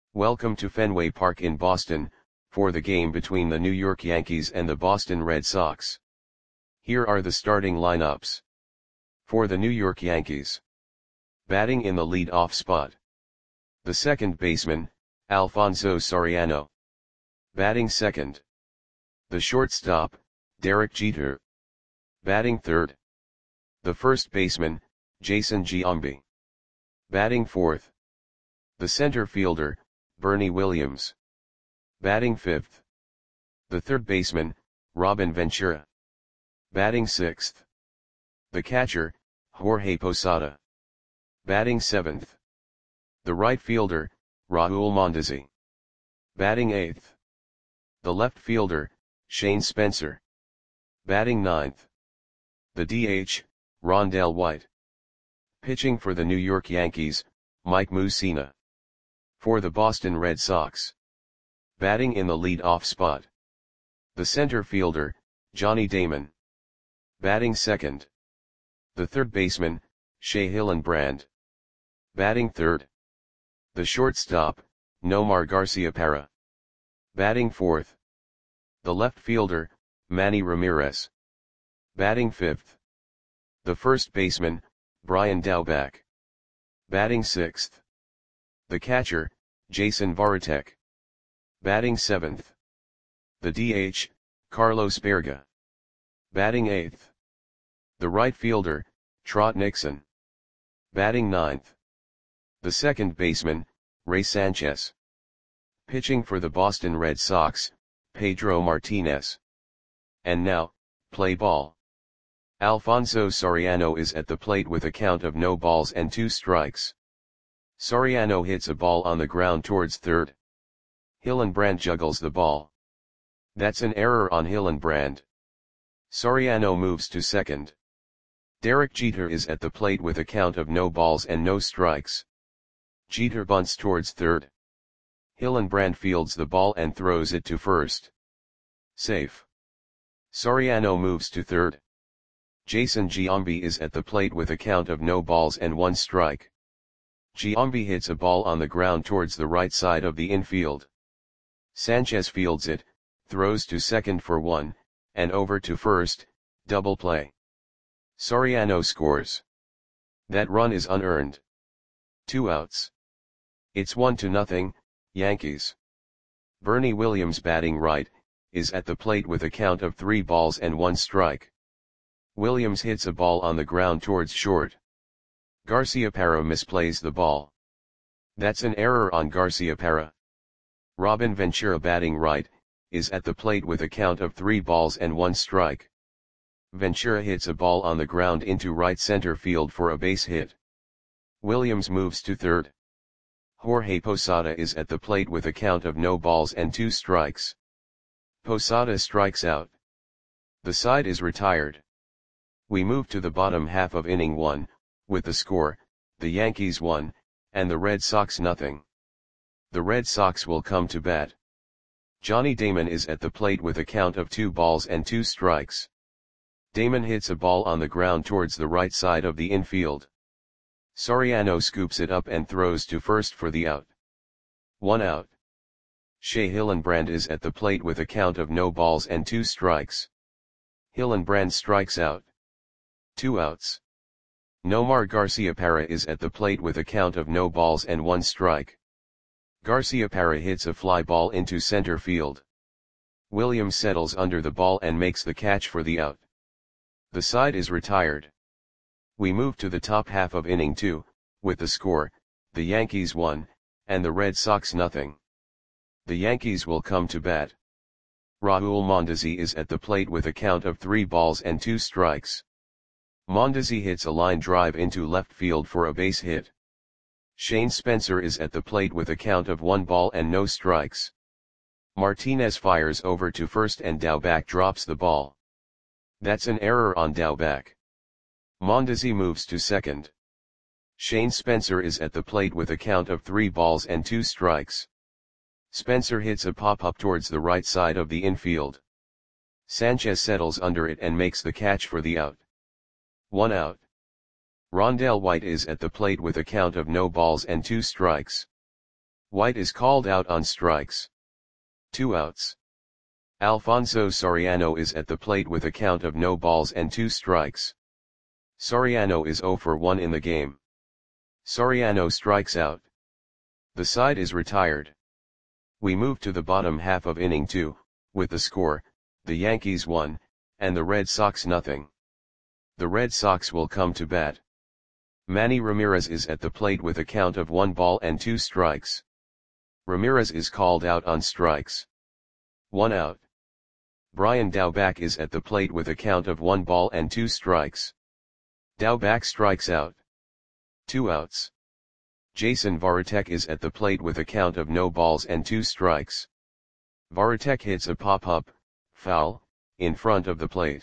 Welcome to Fenway Park in Boston, for the game between the New York Yankees and the Boston Red Sox. Here are the starting lineups. For the New York Yankees. Batting in the lead-off spot. The second baseman, Alfonso Soriano. Batting second. The shortstop, Derek Jeter. Batting third. The first baseman, Jason Giambi. Batting fourth. The center fielder, Bernie Williams. Batting fifth. The third baseman, Robin Ventura. Batting sixth. The catcher, Jorge Posada. Batting seventh. The right fielder, Raul Mondesi. Batting eighth. The left fielder, Shane Spencer. Batting ninth. The DH, Rondell White. Pitching for the New York Yankees, Mike Mussina. For the Boston Red Sox. Batting in the lead-off spot. The center fielder, Johnny Damon. Batting second. The third baseman, Shea Hillenbrand. Batting third. The shortstop, Nomar Garciaparra. Batting fourth. The left fielder, Manny Ramirez. Batting fifth. The first baseman, Brian Daubach. Batting sixth. The catcher, Jason Varitek. Batting seventh. The DH, Carlos Berga. Batting eighth. The right fielder, Trot Nixon. Batting ninth. The second baseman, Ray Sanchez. Pitching for the Boston Red Sox, Pedro Martinez. And now, play ball. Alfonso Soriano is at the plate with a count of no balls and 2 strikes. Soriano hits a ball on the ground towards third. Hillenbrand juggles the ball. That's an error on Hillenbrand. Soriano moves to second. Derek Jeter is at the plate with a count of no balls and no strikes. Jeter bunts towards third. Hillenbrand fields the ball and throws it to first. Safe. Soriano moves to third. Jason Giambi is at the plate with a count of no balls and 1 strike. Giambi hits a ball on the ground towards the right side of the infield. Sanchez fields it, throws to second for 1, and over to first, double play. Soriano scores. That run is unearned. 2 outs. It's 1-0, Yankees. Bernie Williams, batting right, is at the plate with a count of 3 balls and 1 strike. Williams hits a ball on the ground towards short. Garciaparra misplays the ball. That's an error on Garciaparra. Robin Ventura, batting right, is at the plate with a count of 3 balls and 1 strike. Ventura hits a ball on the ground into right center field for a base hit. Williams moves to third. Jorge Posada is at the plate with a count of no balls and 2 strikes. Posada strikes out. The side is retired. We move to the bottom half of inning 1, with the score, the Yankees 1, and the Red Sox 0. The Red Sox will come to bat. Johnny Damon is at the plate with a count of 2 balls and 2 strikes. Damon hits a ball on the ground towards the right side of the infield. Soriano scoops it up and throws to first for the out. 1 out. Shea Hillenbrand is at the plate with a count of no balls and 2 strikes. Hillenbrand strikes out. 2 outs. Nomar Garciaparra is at the plate with a count of no balls and 1 strike. Garciaparra hits a fly ball into center field. Williams settles under the ball and makes the catch for the out. The side is retired. We move to the top half of inning 2, with the score, the Yankees 1, and the Red Sox 0. The Yankees will come to bat. Raul Mondesi is at the plate with a count of 3 balls and 2 strikes. Mondesi hits a line drive into left field for a base hit. Shane Spencer is at the plate with a count of 1 ball and no strikes. Martinez fires over to first and Daubach drops the ball. That's an error on Daubach. Mondesi moves to second. Shane Spencer is at the plate with a count of 3 balls and 2 strikes. Spencer hits a pop-up towards the right side of the infield. Sanchez settles under it and makes the catch for the out. 1 out. Rondell White is at the plate with a count of no balls and 2 strikes. White is called out on strikes. 2 outs. Alfonso Soriano is at the plate with a count of no balls and 2 strikes. Soriano is 0 for 1 in the game. Soriano strikes out. The side is retired. We move to the bottom half of inning 2, with the score, the Yankees 1, and the Red Sox nothing. The Red Sox will come to bat. Manny Ramirez is at the plate with a count of 1 ball and 2 strikes. Ramirez is called out on strikes. 1 out. Brian Daubach is at the plate with a count of 1 ball and 2 strikes. Daubach strikes out. 2 outs. Jason Varitek is at the plate with a count of no balls and 2 strikes. Varitek hits a pop-up, foul, in front of the plate.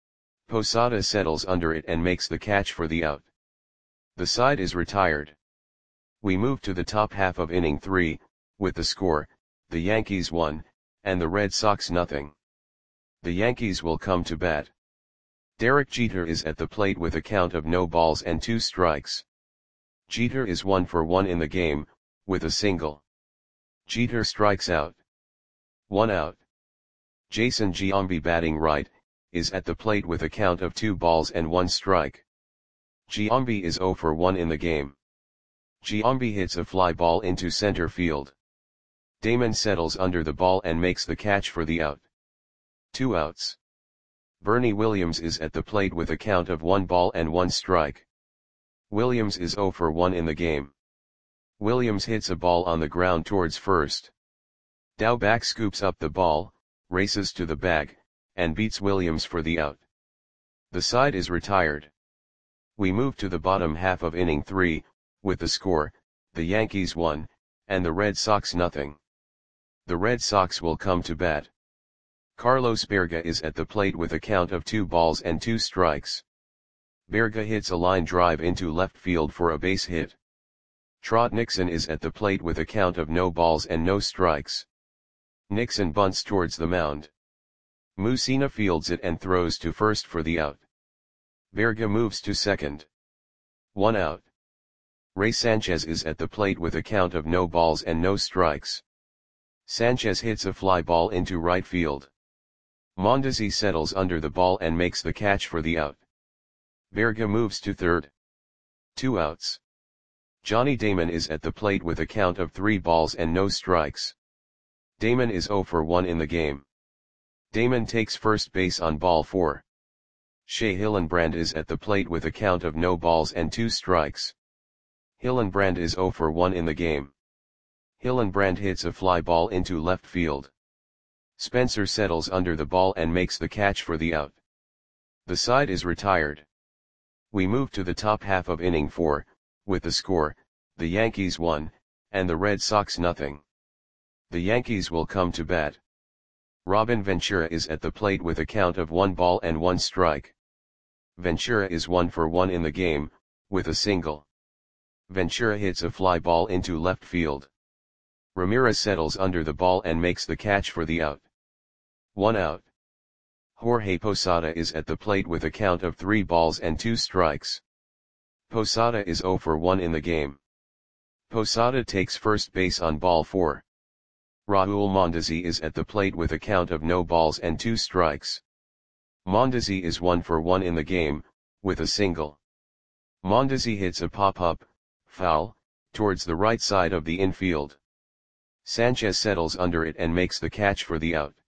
Posada settles under it and makes the catch for the out. The side is retired. We move to the top half of inning 3, with the score, the Yankees 1, and the Red Sox nothing. The Yankees will come to bat. Derek Jeter is at the plate with a count of no balls and 2 strikes. Jeter is 1 for 1 in the game, with a single. Jeter strikes out. 1 out. Jason Giambi, batting right, is at the plate with a count of 2 balls and 1 strike. Giambi is 0 for 1 in the game. Giambi hits a fly ball into center field. Damon settles under the ball and makes the catch for the out. 2 outs. Bernie Williams is at the plate with a count of 1 ball and 1 strike. Williams is 0 for 1 in the game. Williams hits a ball on the ground towards first. Daubach scoops up the ball, races to the bag, and beats Williams for the out. The side is retired. We move to the bottom half of inning 3, with the score, the Yankees 1, and the Red Sox nothing. The Red Sox will come to bat. Carlos Berga is at the plate with a count of 2 balls and 2 strikes. Berga hits a line drive into left field for a base hit. Trot Nixon is at the plate with a count of no balls and no strikes. Nixon bunts towards the mound. Mussina fields it and throws to first for the out. Berga moves to second. 1 out. Ray Sanchez is at the plate with a count of no balls and no strikes. Sanchez hits a fly ball into right field. Mondesi settles under the ball and makes the catch for the out. Berga moves to third. 2 outs. Johnny Damon is at the plate with a count of 3 balls and no strikes. Damon is 0 for 1 in the game. Damon takes first base on ball 4. Shea Hillenbrand is at the plate with a count of no balls and 2 strikes. Hillenbrand is 0 for 1 in the game. Hillenbrand hits a fly ball into left field. Spencer settles under the ball and makes the catch for the out. The side is retired. We move to the top half of inning 4, with the score, the Yankees 1, and the Red Sox nothing. The Yankees will come to bat. Robin Ventura is at the plate with a count of 1 ball and 1 strike. Ventura is 1 for 1 in the game, with a single. Ventura hits a fly ball into left field. Ramirez settles under the ball and makes the catch for the out. 1 out. Jorge Posada is at the plate with a count of 3 balls and 2 strikes. Posada is 0 for 1 in the game. Posada takes first base on ball 4. Raul Mondesi is at the plate with a count of no balls and 2 strikes. Mondesi is 1 for 1 in the game, with a single. Mondesi hits a pop-up, foul, towards the right side of the infield. Sanchez settles under it and makes the catch for the out.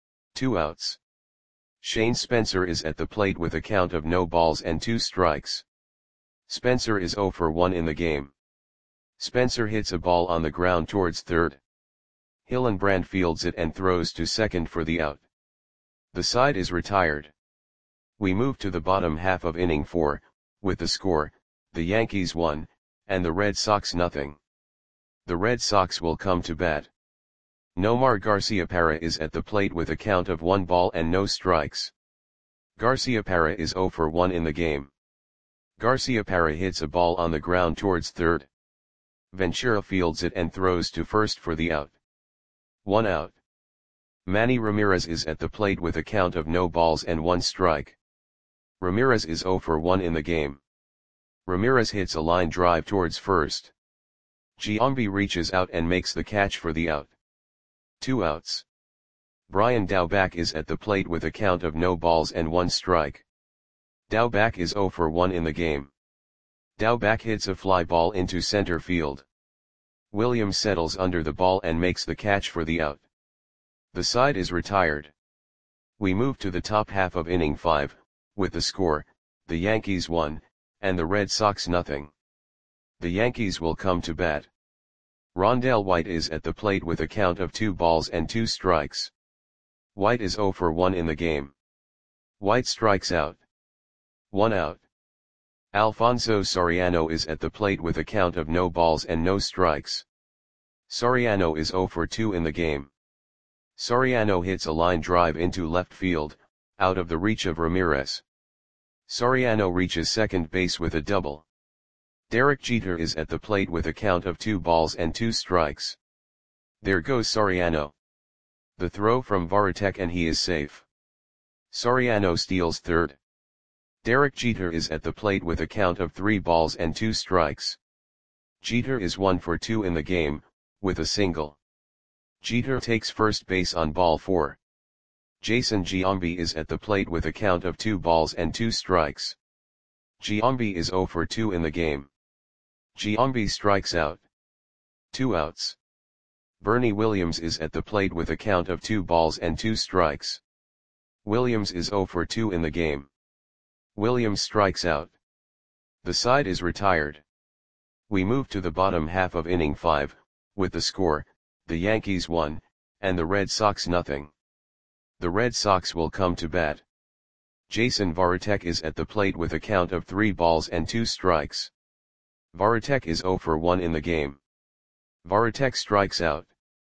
2 outs. Shane Spencer is at the plate with a count of no balls and 2 strikes. Spencer is 0 for 1 in the game. Spencer hits a ball on the ground towards third. Hillenbrand fields it and throws to second for the out. The side is retired. We move to the bottom half of inning 4, with the score, the Yankees 1, and the Red Sox nothing. The Red Sox will come to bat. Nomar Garciaparra is at the plate with a count of 1 ball and no strikes. Garciaparra is 0 for 1 in the game. Garciaparra hits a ball on the ground towards third. Ventura fields it and throws to first for the out. 1 out. Manny Ramirez is at the plate with a count of no balls and 1 strike. Ramirez is 0 for 1 in the game. Ramirez hits a line drive towards first. Giambi reaches out and makes the catch for the out. 2 outs. Brian Daubach is at the plate with a count of no balls and 1 strike. Daubach is 0 for 1 in the game. Daubach hits a fly ball into center field. Williams settles under the ball and makes the catch for the out. The side is retired. We move to the top half of inning 5, with the score, the Yankees 1, and the Red Sox nothing. The Yankees will come to bat. Rondell White is at the plate with a count of 2 balls and 2 strikes. White is 0 for 1 in the game. White strikes out. 1 out. Alfonso Soriano is at the plate with a count of no balls and no strikes. Soriano is 0 for 2 in the game. Soriano hits a line drive into left field, out of the reach of Ramirez. Soriano reaches second base with a double. Derek Jeter is at the plate with a count of 2 balls and 2 strikes. There goes Soriano. The throw from Varitek and he is safe. Soriano steals third. Derek Jeter is at the plate with a count of 3 balls and 2 strikes. Jeter is 1 for 2 in the game, with a single. Jeter takes first base on ball 4. Jason Giambi is at the plate with a count of 2 balls and 2 strikes. Giambi is 0 for 2 in the game. Giambi strikes out. 2 outs. Bernie Williams is at the plate with a count of 2 balls and 2 strikes. Williams is 0 for 2 in the game. Williams strikes out. The side is retired. We move to the bottom half of inning 5, with the score, the Yankees 1, and the Red Sox nothing. The Red Sox will come to bat. Jason Varitek is at the plate with a count of 3 balls and 2 strikes. Varitek is 0 for 1 in the game. Varitek strikes out.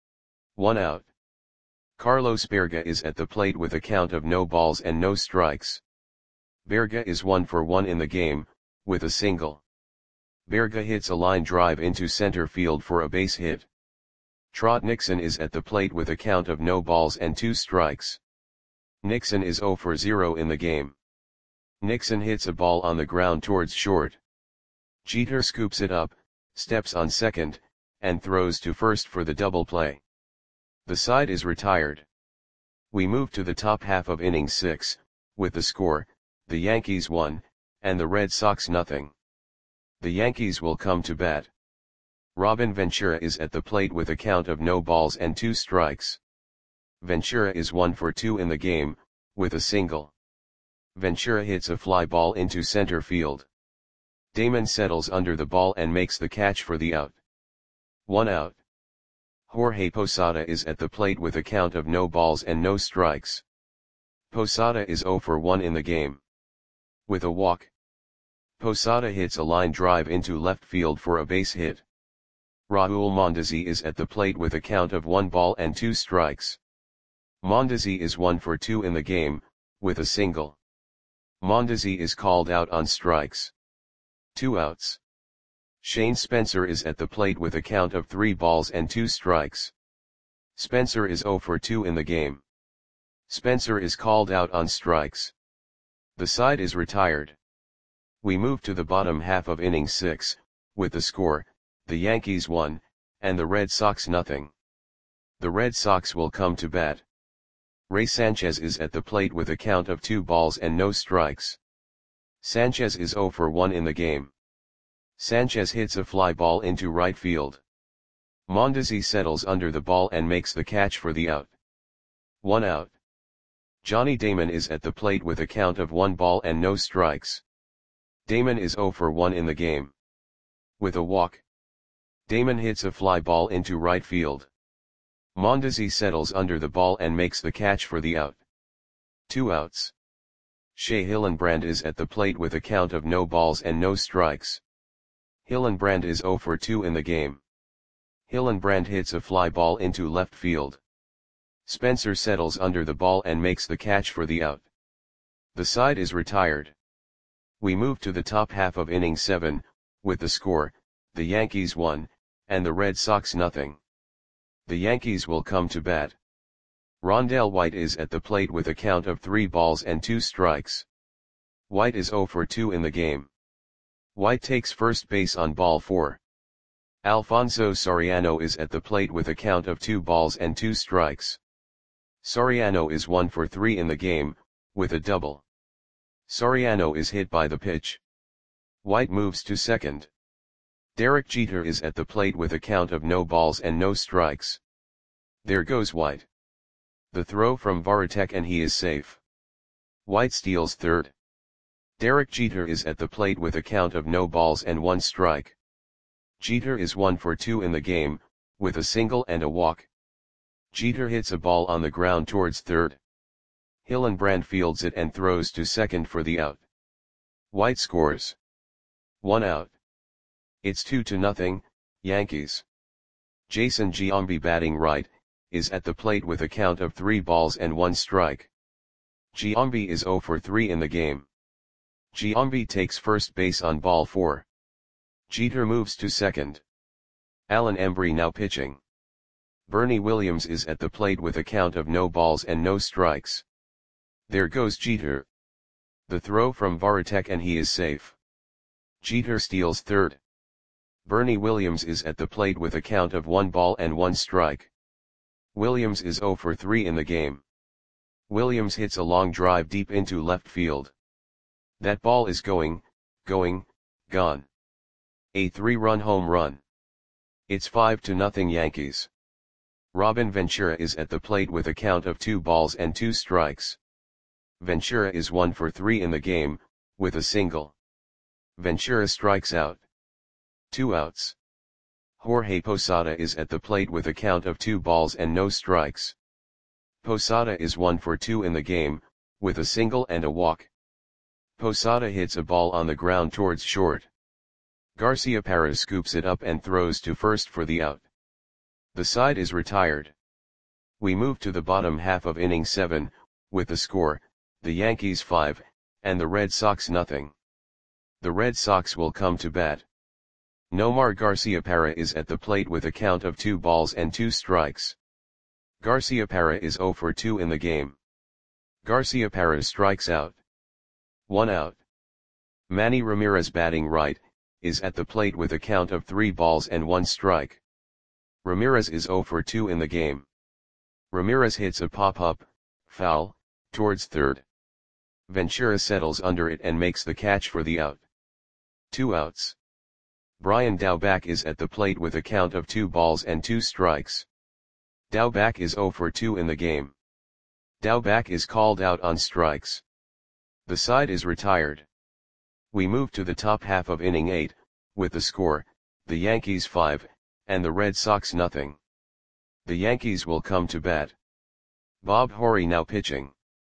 1 out. Carlos Berga is at the plate with a count of no balls and no strikes. Berga is 1 for 1 in the game, with a single. Berga hits a line drive into center field for a base hit. Trot Nixon is at the plate with a count of no balls and 2 strikes. Nixon is 0 for 0 in the game. Nixon hits a ball on the ground towards short. Jeter scoops it up, steps on second, and throws to first for the double play. The side is retired. We move to the top half of inning 6, with the score, the Yankees 1, and the Red Sox nothing. The Yankees will come to bat. Robin Ventura is at the plate with a count of no balls and 2 strikes. Ventura is 1 for 2 in the game, with a single. Ventura hits a fly ball into center field. Damon settles under the ball and makes the catch for the out. 1 out. Jorge Posada is at the plate with a count of no balls and no strikes. Posada is 0 for 1 in the game. With a walk. Posada hits a line drive into left field for a base hit. Raul Mondesi is at the plate with a count of 1 ball and 2 strikes. Mondesi is 1 for 2 in the game, with a single. Mondesi is called out on strikes. 2 outs. Shane Spencer is at the plate with a count of 3 balls and 2 strikes. Spencer is 0 for 2 in the game. Spencer is called out on strikes. The side is retired. We move to the bottom half of inning 6, with the score, the Yankees 1, and the Red Sox nothing. The Red Sox will come to bat. Ray Sanchez is at the plate with a count of 2 balls and no strikes. Sanchez is 0 for 1 in the game. Sanchez hits a fly ball into right field. Mondesi settles under the ball and makes the catch for the out. 1 out. Johnny Damon is at the plate with a count of 1 ball and no strikes. Damon is 0 for 1 in the game. With a walk. Damon hits a fly ball into right field. Mondesi settles under the ball and makes the catch for the out. 2 outs. Shea Hillenbrand is at the plate with a count of no balls and no strikes. Hillenbrand is 0 for 2 in the game. Hillenbrand hits a fly ball into left field. Spencer settles under the ball and makes the catch for the out. The side is retired. We move to the top half of inning 7, with the score, the Yankees 1, and the Red Sox nothing. The Yankees will come to bat. Rondell White is at the plate with a count of 3 balls and 2 strikes. White is 0 for 2 in the game. White takes first base on ball 4. Alfonso Soriano is at the plate with a count of 2 balls and 2 strikes. Soriano is 1 for 3 in the game, with a double. Soriano is hit by the pitch. White moves to second. Derek Jeter is at the plate with a count of no balls and no strikes. There goes White. The throw from Varitek and he is safe. White steals third. Derek Jeter is at the plate with a count of no balls and 1 strike. Jeter is 1 for 2 in the game, with a single and a walk. Jeter hits a ball on the ground towards third. Hillenbrand fields it and throws to second for the out. White scores. 1 out. It's 2-0, Yankees. Jason Giambi batting right, is at the plate with a count of 3 balls and 1 strike. Giambi is 0 for 3 in the game. Giambi takes first base on ball 4. Jeter moves to second. Alan Embry now pitching. Bernie Williams is at the plate with a count of no balls and no strikes. There goes Jeter. The throw from Varitek and he is safe. Jeter steals third. Bernie Williams is at the plate with a count of 1 ball and 1 strike. Williams is 0 for 3 in the game. Williams hits a long drive deep into left field. That ball is gone. A 3-run home run. It's 5-0 Yankees. Robin Ventura is at the plate with a count of 2 balls and 2 strikes. Ventura is 1 for 3 in the game, with a single. Ventura strikes out. 2 outs. Jorge Posada is at the plate with a count of 2 balls and no strikes. Posada is 1 for 2 in the game, with a single and a walk. Posada hits a ball on the ground towards short. Garciaparra scoops it up and throws to first for the out. The side is retired. We move to the bottom half of inning 7, with the score, the Yankees 5, and the Red Sox nothing. The Red Sox will come to bat. Nomar Garciaparra is at the plate with a count of 2 balls and 2 strikes. Garciaparra is 0 for 2 in the game. Garciaparra strikes out. 1 out. Manny Ramirez batting right, is at the plate with a count of 3 balls and 1 strike. Ramirez is 0 for 2 in the game. Ramirez hits a pop-up, foul, towards third. Ventura settles under it and makes the catch for the out. 2 outs. Brian Daubach is at the plate with a count of 2 balls and 2 strikes. Daubach is 0 for 2 in the game. Daubach is called out on strikes. The side is retired. We move to the top half of inning 8, with the score, the Yankees 5, and the Red Sox nothing. The Yankees will come to bat. Bob Horry now pitching.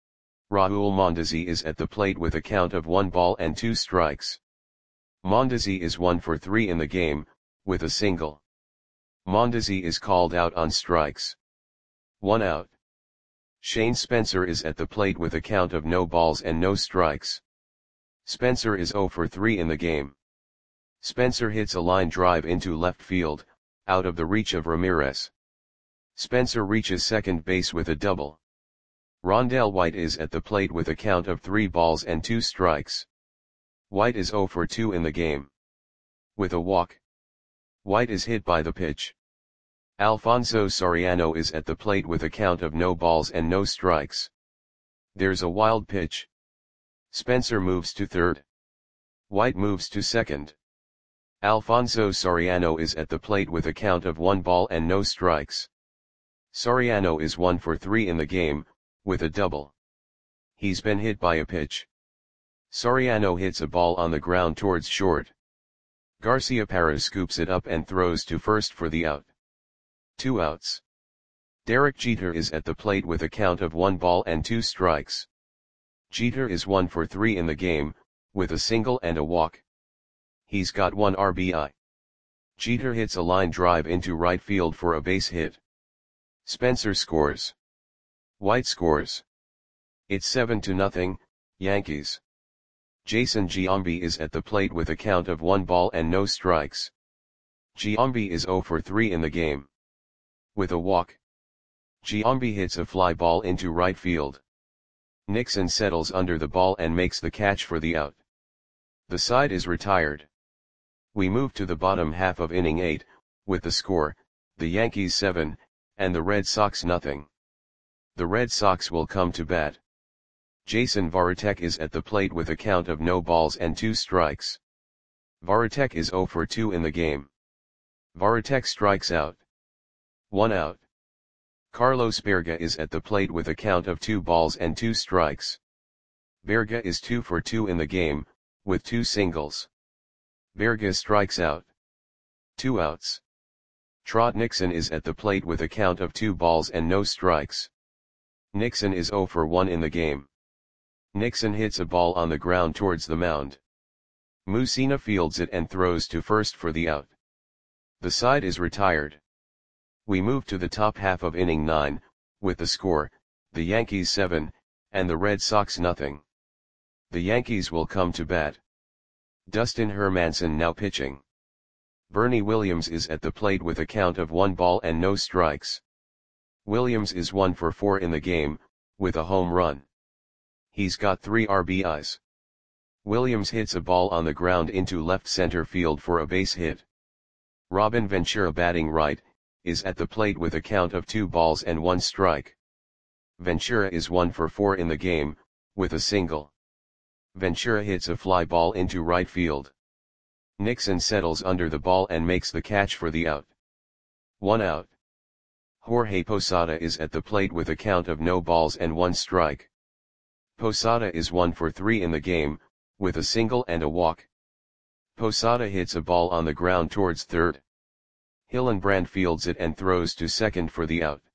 Raul Mondesi is at the plate with a count of 1 ball and 2 strikes. Mondesi is 1 for 3 in the game, with a single. Mondesi is called out on strikes. 1 out. Shane Spencer is at the plate with a count of no balls and no strikes. Spencer is 0 for 3 in the game. Spencer hits a line drive into left field, out of the reach of Ramirez. Spencer reaches second base with a double. Rondell White is at the plate with a count of 3 balls and 2 strikes. White is 0 for 2 in the game. With a walk. White is hit by the pitch. Alfonso Soriano is at the plate with a count of no balls and no strikes. There's a wild pitch. Spencer moves to third. White moves to second. Alfonso Soriano is at the plate with a count of 1 ball and no strikes. Soriano is 1 for 3 in the game, with a double. He's been hit by a pitch. Soriano hits a ball on the ground towards short. Garciaparra scoops it up and throws to first for the out. 2 outs. Derek Jeter is at the plate with a count of 1 ball and 2 strikes. Jeter is 1 for 3 in the game, with a single and a walk. He's got 1 RBI. Jeter hits a line drive into right field for a base hit. Spencer scores. White scores. It's 7-0, Yankees. Jason Giambi is at the plate with a count of 1 ball and no strikes. Giambi is 0 for 3 in the game. With a walk. Giambi hits a fly ball into right field. Nixon settles under the ball and makes the catch for the out. The side is retired. We move to the bottom half of inning 8, with the score, the Yankees 7, and the Red Sox nothing. The Red Sox will come to bat. Jason Varitek is at the plate with a count of no balls and 2 strikes. Varitek is 0 for 2 in the game. Varitek strikes out. 1 out. Carlos Berga is at the plate with a count of 2 balls and 2 strikes. Berga is 2 for 2 in the game, with 2 singles. Berga strikes out. 2 outs. Trot Nixon is at the plate with a count of 2 balls and no strikes. Nixon is 0 for 1 in the game. Nixon hits a ball on the ground towards the mound. Mussina fields it and throws to first for the out. The side is retired. We move to the top half of inning 9, with the score, the Yankees 7, and the Red Sox nothing. The Yankees will come to bat. Dustin Hermanson now pitching. Bernie Williams is at the plate with a count of 1 ball and no strikes. Williams is 1 for 4 in the game, with a home run. He's got 3 RBIs. Williams hits a ball on the ground into left center field for a base hit. Robin Ventura batting right, is at the plate with a count of 2 balls and 1 strike. Ventura is 1 for 4 in the game, with a single. Ventura hits a fly ball into right field. Nixon settles under the ball and makes the catch for the out. 1 out. Jorge Posada is at the plate with a count of no balls and 1 strike. Posada is 1 for 3 in the game, with a single and a walk. Posada hits a ball on the ground towards third. Hillenbrand fields it and throws to second for the out.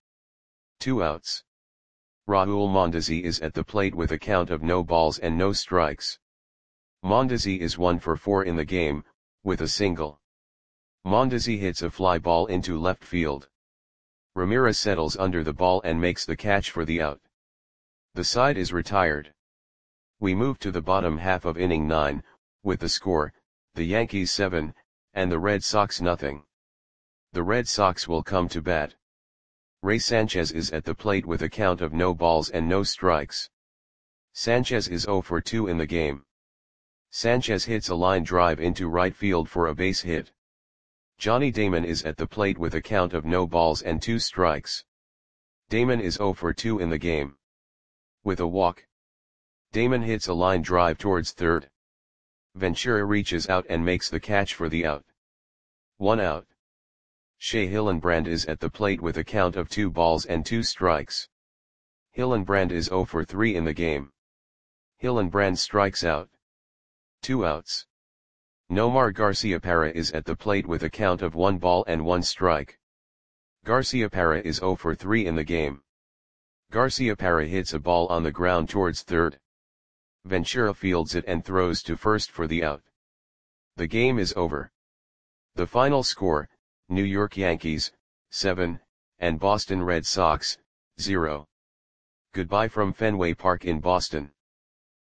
2 outs. Raul Mondesi is at the plate with a count of no balls and no strikes. Mondesi is 1 for 4 in the game, with a single. Mondesi hits a fly ball into left field. Ramirez settles under the ball and makes the catch for the out. The side is retired. We move to the bottom half of inning 9, with the score, the Yankees 7, and the Red Sox nothing. The Red Sox will come to bat. Ray Sanchez is at the plate with a count of no balls and no strikes. Sanchez is 0 for 2 in the game. Sanchez hits a line drive into right field for a base hit. Johnny Damon is at the plate with a count of no balls and 2 strikes. Damon is 0 for 2 in the game. With a walk. Damon hits a line drive towards third. Ventura reaches out and makes the catch for the out. 1 out. Shea Hillenbrand is at the plate with a count of 2 balls and 2 strikes. Hillenbrand is 0 for 3 in the game. Hillenbrand strikes out. 2 outs. Nomar Garciaparra is at the plate with a count of 1 ball and 1 strike. Garciaparra is 0 for 3 in the game. Garciaparra hits a ball on the ground towards third. Ventura fields it and throws to first for the out. The game is over. The final score, New York Yankees, 7, and Boston Red Sox, 0. Goodbye from Fenway Park in Boston.